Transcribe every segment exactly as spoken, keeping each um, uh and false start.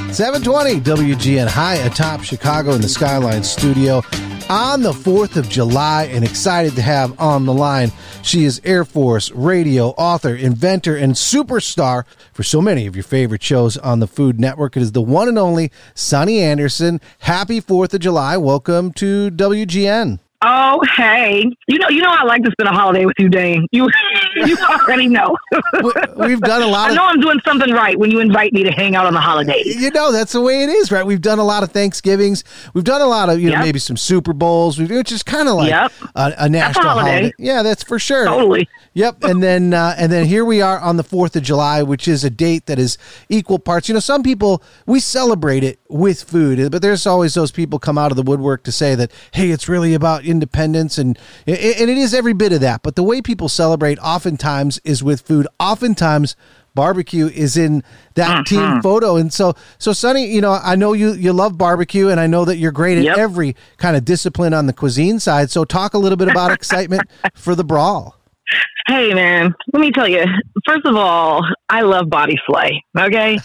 seven twenty W G N high atop Chicago in the Skyline studio on the fourth of July, and excited to have on the line. She is Air Force radio author, inventor, and superstar for so many of your favorite shows on the Food Network. It is the one and only Sunny Anderson. Happy fourth of July. Welcome to W G N. Oh, hey. You know, you know, I like to spend a holiday with you, Dane. You, you already know. We've done a lot of... I know I'm doing something right when you invite me to hang out on the holidays. You know, that's the way it is, right? We've done a lot of Thanksgivings. We've done a lot of, you know, yep. maybe some Super Bowls, which is kind of like yep. a, a national a holiday. holiday. Yeah, that's for sure. Totally. Yep. And then, uh, and then here we are on the fourth of July, which is a date that is equal parts. You know, some people, we celebrate it with food, but there's always those people come out of the woodwork to say that, hey, it's really about independence, and and it is every bit of that. But the way people celebrate oftentimes is with food. Oftentimes barbecue is in that uh-huh. team photo. And so, so Sunny, you know, I know you, you love barbecue, and I know that you're great at yep. every kind of discipline on the cuisine side. So talk a little bit about excitement for the brawl. Hey, man, let me tell you, first of all, I love Bobby Flay, okay?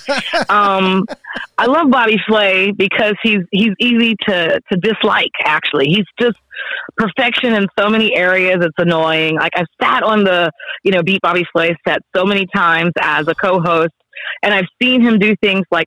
um, I love Bobby Flay because he's he's easy to, to dislike, actually. He's just perfection in so many areas. It's annoying. Like, I've sat on the, you know, Beat Bobby Flay set so many times as a co-host, and I've seen him do things like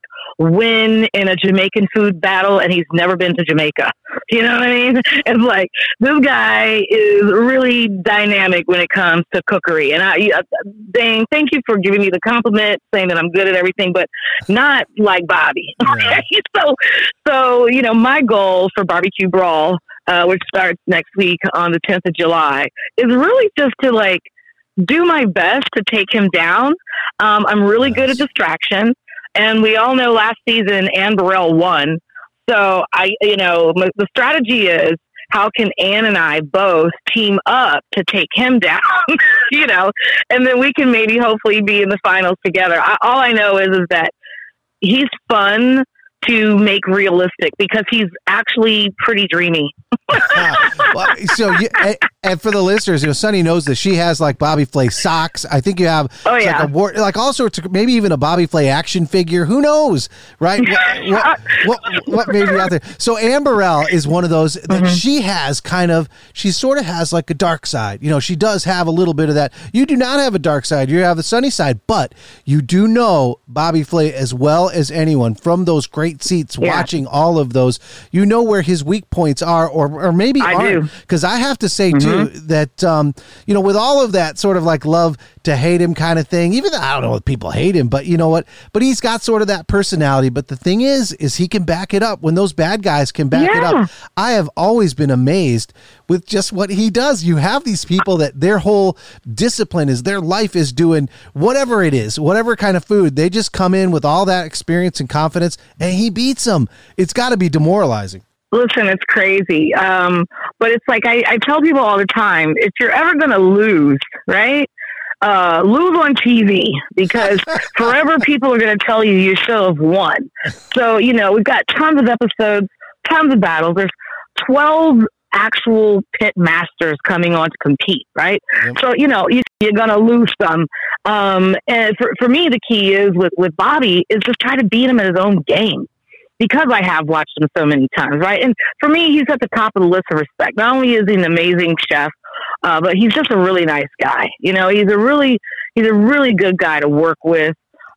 win in a Jamaican food battle, and he's never been to Jamaica. You know what I mean? It's like, this guy is really dynamic when it comes to cookery. And I, uh, Dane, thank you for giving me the compliment, saying that I'm good at everything, but not like Bobby. Yeah. so, so, you know, my goal for Barbecue Brawl, uh, which starts next week on the tenth of July, is really just to, like, do my best to take him down. Um, I'm really nice. good at distraction. And we all know last season Ann Burrell won. So I, you know, the strategy is, how can Ann and I both team up to take him down, you know, and then we can maybe hopefully be in the finals together. I, all I know is, is that he's fun to make realistic because he's actually pretty dreamy. uh, well, so, you, and, and for the listeners, you know, Sunny knows that she has like Bobby Flay socks. I think you have oh, yeah. like, a war, like all sorts of, maybe even a Bobby Flay action figure. Who knows, right? what, what, what, what may be out there? So Ann Burrell is one of those that mm-hmm. she has kind of, she sort of has like a dark side. You know, she does have a little bit of that. You do not have a dark side. You have a sunny side, but you do know Bobby Flay as well as anyone from those great seats yeah. watching all of those. You know where his weak points are, or or maybe I aren't. Because I have to say, mm-hmm. too, that, um, you know, with all of that sort of like love to hate him kind of thing, even though I don't know if people hate him, but you know what? But he's got sort of that personality. But the thing is, is he can back it up. When those bad guys can back yeah. it up, I have always been amazed with just what he does. You have these people that their whole discipline is, their life is doing whatever it is, whatever kind of food. They just come in with all that experience and confidence, and he beats them. It's got to be demoralizing. Listen, it's crazy. Um, but it's like, I, I tell people all the time, if you're ever going to lose, right? Uh, lose on T V, because forever people are going to tell you you should have won. So, you know, we've got tons of episodes, tons of battles. There's twelve actual pit masters coming on to compete, right? Yep. So, you know, you, you're going to lose some. Um, and for, for me, the key is with, with Bobby is just try to beat him at his own game. Because I have watched him so many times, right? And for me, he's at the top of the list of respect. Not only is he an amazing chef, uh, but he's just a really nice guy. You know, he's a really, he's a really good guy to work with,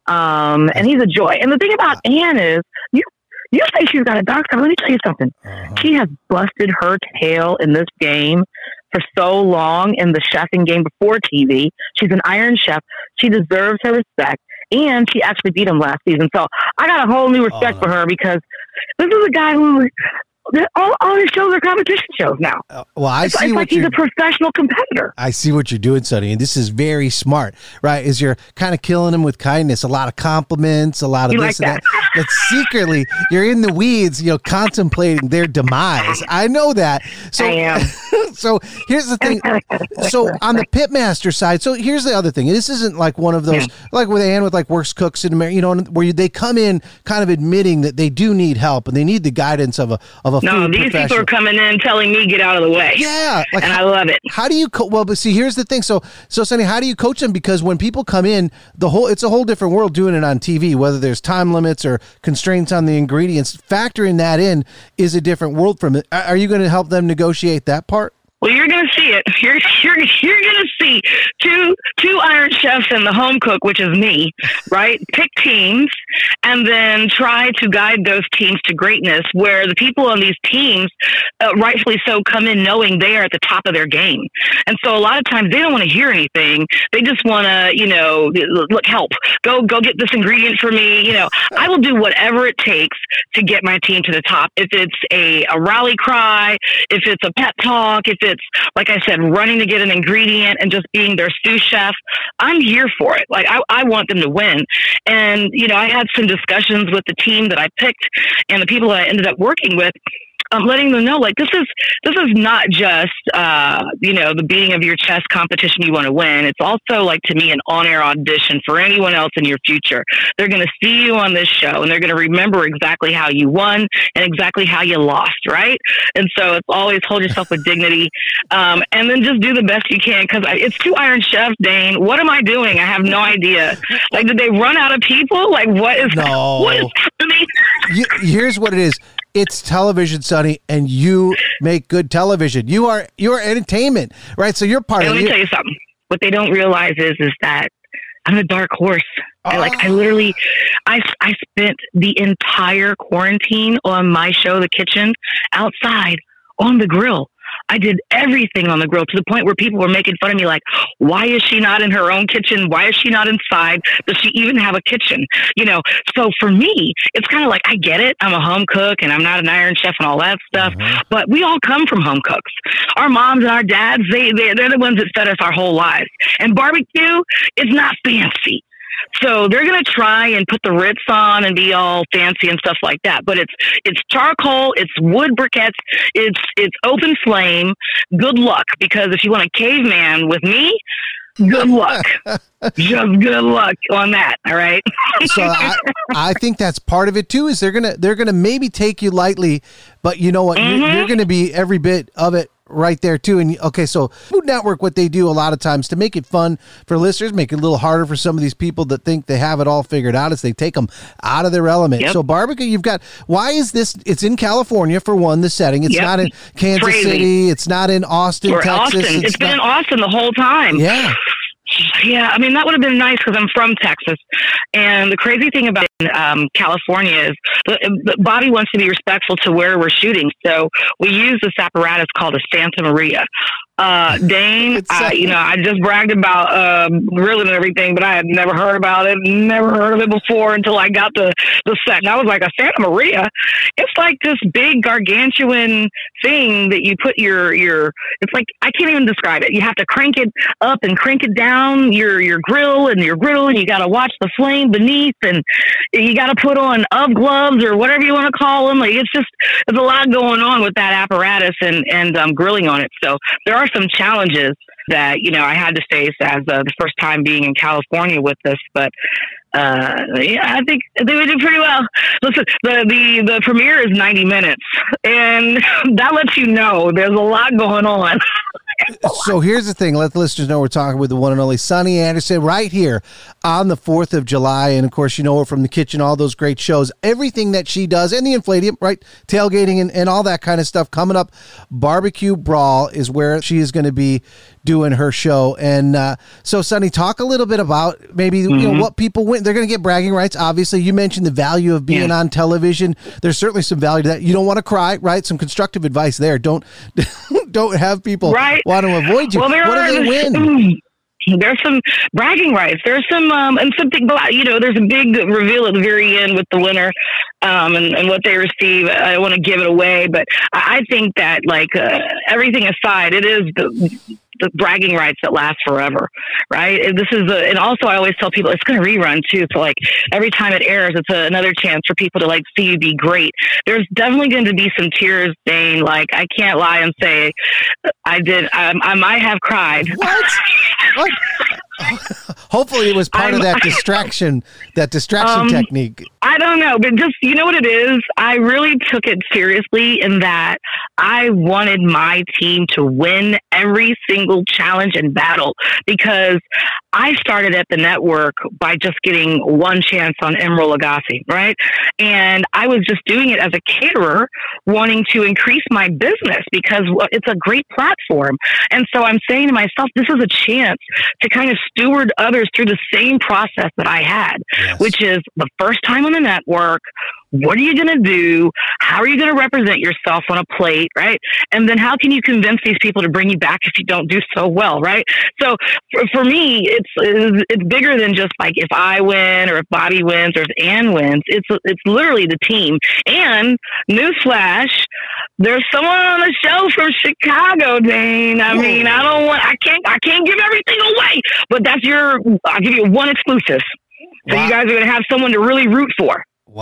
um, and he's a joy. And the thing about Ann is, you you say she's got a dark side. Let me tell you something. Uh-huh. She has busted her tail in this game for so long, in the chefing game before T V. She's an iron chef. She deserves her respect. And she actually beat him last season. So I got a whole new respect oh, no. for her, because this is a guy who, all, all his shows are competition shows now. Uh, well, I it's, see it's what like he's you're, a professional competitor. I see what you're doing, Sunny, and this is very smart, right? Is you're kind of killing him with kindness, a lot of compliments, a lot of you this like and that. that. But secretly, you're in the weeds, you know, contemplating their demise. I know that. So, I am. So here's the thing. So on the pitmaster side, so here's the other thing. This isn't like one of those, yeah. like with Ann with like Worst Cooks in America, you know, where you, they come in kind of admitting that they do need help and they need the guidance of a of a no, food these people are coming in telling me get out of the way. Yeah, like, and how, I love it. How do you co- well? But see, here's the thing. So, so Sunny, how do you coach them? Because when people come in, the whole it's a whole different world doing it on T V. Whether there's time limits or constraints on the ingredients, factoring that in is a different world from it. Are you going to help them negotiate that part? Well, you're going to see it. You're you're you're going to see two two Iron Chefs and the home cook, which is me, right? Pick teams and then try to guide those teams to greatness. Where the people on these teams, uh, rightfully so, come in knowing they are at the top of their game, and so a lot of times they don't want to hear anything. They just want to, you know, look, help, go go get this ingredient for me. You know, I will do whatever it takes to get my team to the top. If it's a, a rally cry, if it's a pep talk, if it's, like I said, running to get an ingredient and just being their sous chef, I'm here for it. Like, I, I want them to win. And, you know, I had some discussions with the team that I picked and the people that I ended up working with. Um, letting them know, like, this is this is not just, uh, you know, the beating of your chest competition you want to win. It's also, like, to me, an on-air audition for anyone else in your future. They're going to see you on this show, and they're going to remember exactly how you won and exactly how you lost, right? And so it's always hold yourself with dignity, um, and then just do the best you can, because it's two Iron Chefs, Dane. What am I doing? I have no idea. Like, did they run out of people? Like, what is, no. what is happening? You, here's what it is. It's television, Sunny, and you make good television. You are you're entertainment, right? So you're part and of it. Let me tell you something. What they don't realize is is that I'm a dark horse. Oh. I like I literally I I spent the entire quarantine on my show, The Kitchen, outside on the grill. I did everything on the grill to the point where people were making fun of me, like, why is she not in her own kitchen? Why is she not inside? Does she even have a kitchen? You know, so for me, it's kind of like, I get it. I'm a home cook and I'm not an Iron Chef and all that stuff, mm-hmm. but we all come from home cooks. Our moms and our dads, they, they, they're the ones that fed us our whole lives. And barbecue is not fancy. So they're going to try and put the Ritz on and be all fancy and stuff like that. But it's it's charcoal, it's wood briquettes, it's it's open flame. Good luck, because if you want a caveman with me, good luck. Just good luck on that. All right. So I, I think that's part of it too. Is they're gonna they're gonna maybe take you lightly, but you know what? Mm-hmm. You're, you're going to be every bit of it. Right there too. And okay, so Food Network, what they do a lot of times to make it fun for listeners, make it a little harder for some of these people that think they have it all figured out, is they take them out of their element. Yep. So barbecue, you've got, why is this? It's in California for one, the setting. It's yep. not in Kansas Crazy. City. It's not in Austin, or Texas. Austin. It's, it's been not, in Austin the whole time. Yeah. Yeah, I mean, that would have been nice because I'm from Texas. And the crazy thing about um, California is that Bobby wants to be respectful to where we're shooting. So we use this apparatus called a Santa Maria. Uh, Dane, I, you know, I just bragged about uh, grilling and everything, but I had never heard about it, never heard of it before until I got the, the set. And I was like, a Santa Maria? It's like this big gargantuan thing that you put your, your, it's like, I can't even describe it. You have to crank it up and crank it down, your, your grill and your griddle, and you got to watch the flame beneath, and you got to put on U V gloves or whatever you want to call them. Like, it's just, there's a lot going on with that apparatus and, and um, grilling on it. So there are some challenges that, you know, I had to face as uh, the first time being in California with this, but uh, yeah, I think they did pretty well. Listen, the, the, the premiere is ninety minutes, and that lets you know there's a lot going on. So here's the thing. Let the listeners know we're talking with the one and only Sunny Anderson right here on the fourth of July. And, of course, you know her from The Kitchen, all those great shows, everything that she does, and the Infladium, right? Tailgating and, and all that kind of stuff. Coming up, Barbecue Brawl is where she is going to be doing her show. And uh, so, Sunny, talk a little bit about maybe mm-hmm. you know what people win. They're going to get bragging rights. Obviously, you mentioned the value of being yeah. on television. There's certainly some value to that. You don't want to cry, right? Some constructive advice there. Don't don't have people right. want to avoid you. Well, there what are, do they win? There's some bragging rights. There's some, um, and something, you know, there's a big reveal at the very end with the winner um, and, and what they receive. I don't want to give it away, but I think that, like, uh, everything aside, it is the, the bragging rights that last forever, right? This is, a, and also I always tell people it's going to rerun too. So, like, every time it airs, it's a, another chance for people to, like, see you be great. There's definitely going to be some tears, Dane. Like, I can't lie and say I did. I, I might have cried. What? What? Hopefully it was part I'm, of that distraction, that distraction um, technique. I don't know, but just, you know what it is? I really took it seriously in that I wanted my team to win every single challenge and battle, because I started at the network by just getting one chance on Emeril Lagasse, right? And I was just doing it as a caterer, wanting to increase my business because it's a great platform. And so I'm saying to myself, this is a chance to kind of steward others through the same process that I had, yes. which is the first time on the network. What are you going to do? How are you going to represent yourself on a plate, right? And then how can you convince these people to bring you back if you don't do so well, right? So for, for me, it's, it's it's bigger than just like if I win or if Bobby wins or if Ann wins. It's it's literally the team. And newsflash, there's someone on the show from Chicago, Dane. I mean, I don't want, I can't, I can't give everything away, but that's your, I'll give you one exclusive. So wow. You guys are going to have someone to really root for.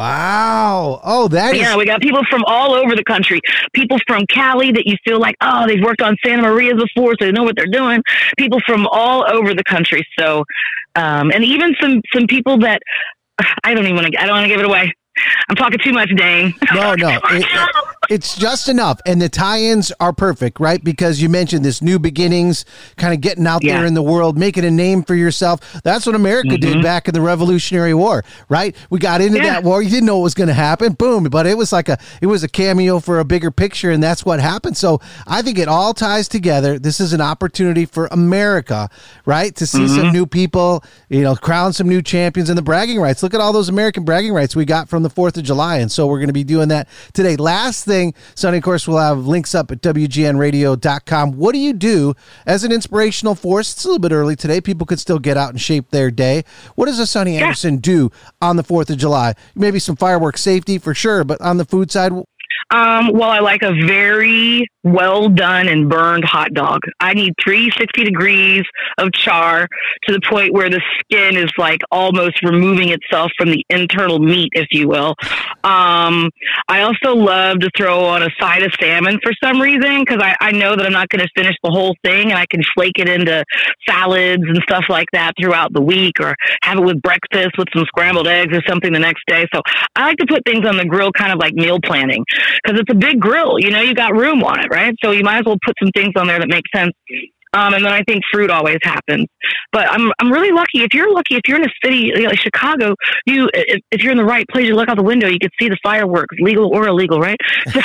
Wow. Oh, that yeah, is... we got people from all over the country. People from Cali that you feel like, oh, they've worked on Santa Maria before, so they know what they're doing. People from all over the country. So, um, and even some, some people that I don't even want to, I don't want to give it away. I'm talking too much, Dane. No, no. It, it's just enough. And the tie-ins are perfect, right? Because you mentioned this new beginnings, kind of getting out yeah. there in the world, making a name for yourself. That's what America mm-hmm. did back in the Revolutionary War, right? We got into yeah. that war. You didn't know what was going to happen. Boom. But it was like a, it was a cameo for a bigger picture, and that's what happened. So I think it all ties together. This is an opportunity for America, right? To see mm-hmm. some new people, you know, crown some new champions, and the bragging rights. Look at all those American bragging rights we got from the fourth of July. And so we're going to be doing that today. Last thing, Sonny, of course, we'll have links up at W G N radio dot com. What do you do as an inspirational force? It's a little bit early today. People could still get out and shape their day. What does a Sonny yeah. Anderson do on the fourth of July? Maybe some fireworks safety for sure, but on the food side... Um, well, I like a very well done and burned hot dog. I need three hundred sixty degrees of char to the point where the skin is like almost removing itself from the internal meat, if you will. Um, I also love to throw on a side of salmon for some reason, because I, I know that I'm not going to finish the whole thing, and I can flake it into salads and stuff like that throughout the week, or have it with breakfast with some scrambled eggs or something the next day. So I like to put things on the grill kind of like meal planning, because it's a big grill, you know, you got room on it, right? So you might as well put some things on there that make sense. Um, and then I think fruit always happens. But I'm I'm really lucky. If you're lucky, if you're in a city like Chicago, you if, if you're in the right place, you look out the window, you can see the fireworks, legal or illegal, right? So,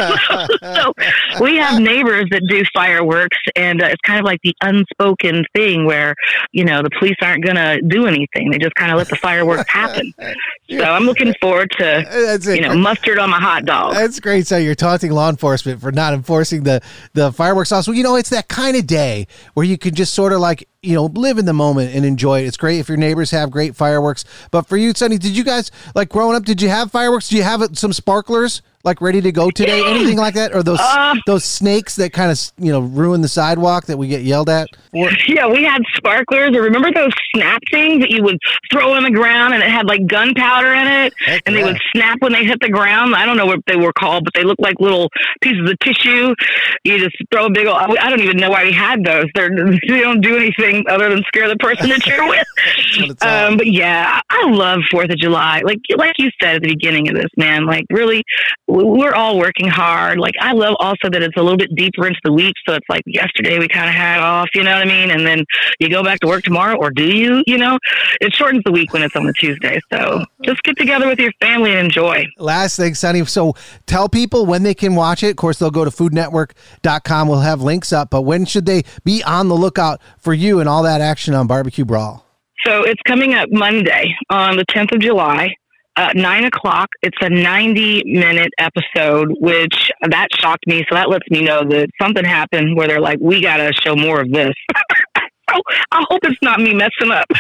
so we have neighbors that do fireworks, and uh, it's kind of like the unspoken thing where, you know, the police aren't going to do anything. They just kind of let the fireworks happen. So I'm looking forward to, That's you know, mustard on my hot dog. That's great. So you're taunting law enforcement for not enforcing the, the fireworks laws. Well, you know, it's that kind of day where you can just sort of like, you know, live in the moment and enjoy it. It's great if your neighbors have great fireworks. But for you, Sonny, did you guys, like growing up, did you have fireworks? Do you have some sparklers like ready to go today? Anything like that? Or those uh, those snakes that kind of, you know, ruin the sidewalk that we get yelled at for? Yeah, we had sparklers. Or remember those snap things that you would throw on the ground and it had like gunpowder in it? Heck and yeah. They would snap when they hit the ground. I don't know what they were called, but they looked like little pieces of tissue. You just throw a big old, I don't even know why we had those. They're, they don't do anything other than scare the person that you're with. um, but yeah, I love fourth of July. Like, like you said at the beginning of this, man, like really, we're all working hard. Like, I love also that it's a little bit deeper into the week. So it's like yesterday we kind of had off, you know what I mean? And then you go back to work tomorrow, or do you, you know, it shortens the week when it's on the Tuesday. So just get together with your family and enjoy. Last thing, Sonny. So tell people when they can watch it. Of course, they'll go to food network dot com. We'll have links up, but when should they be on the lookout for you and all that action on Barbecue Brawl? So it's coming up Monday on the tenth of July. Uh, nine o'clock. It's a ninety minute episode, which that shocked me. So that lets me know that something happened where they're like, we got to show more of this. So I hope it's not me messing up.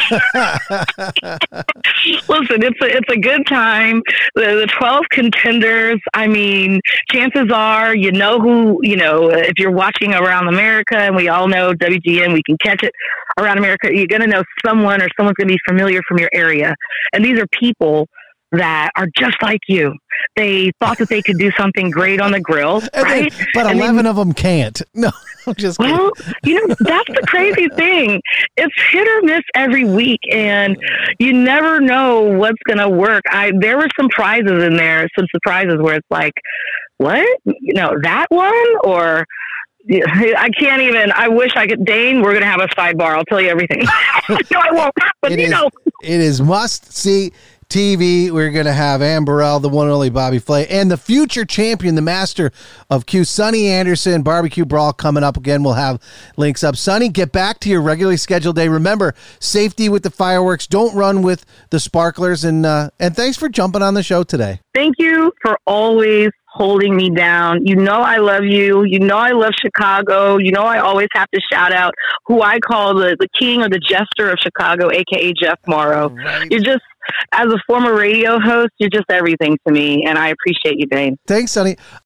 Listen, it's a, it's a good time. The, the twelve contenders, I mean, chances are, you know who, you know, if you're watching Around America, and we all know W G N, we can catch it Around America, you're going to know someone, or someone's going to be familiar from your area. And these are people that are just like you. They thought that they could do something great on the grill, right? Then, but and eleven then, of them can't. No, I'm just kidding. Well, you know, that's the crazy thing. It's hit or miss every week, and you never know what's going to work. I There were some prizes in there, some surprises where it's like, what? You know, that one? Or I can't even, I wish I could. Dane, we're going to have a sidebar. I'll tell you everything. No, I won't. But, it you is, know. It is must-see T V. We're going to have Ann Burrell, the one and only Bobby Flay, and the future champion, the master of Q, Sonny Anderson, Barbecue Brawl coming up again. We'll have links up. Sonny, get back to your regularly scheduled day. Remember, safety with the fireworks. Don't run with the sparklers. And, uh, and thanks for jumping on the show today. Thank you for always holding me down. You know I love you. You know I love Chicago. You know I always have to shout out who I call the, the king or the jester of Chicago, a k a. Jeff Morrow. Right. You're just, as a former radio host, you're just everything to me, and I appreciate you, Dane. Thanks, Sonny.